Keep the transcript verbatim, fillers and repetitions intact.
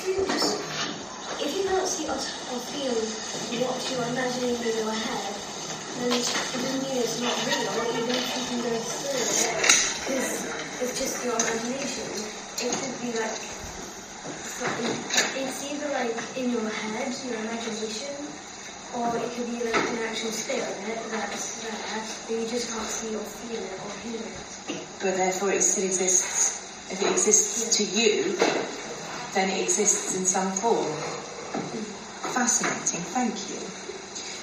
you just, if you can't see or, or feel what you're imagining in your head, then it doesn't mean it's not real, even if you can go through it, because it's just your imagination. It could be like, it's either like in your head, your imagination, or it could be like an actual spirit that's there, but you just can't see or feel it or hear it. But therefore it still exists. If it exists yeah. to you, then it exists in some form. Mm. Fascinating, thank you.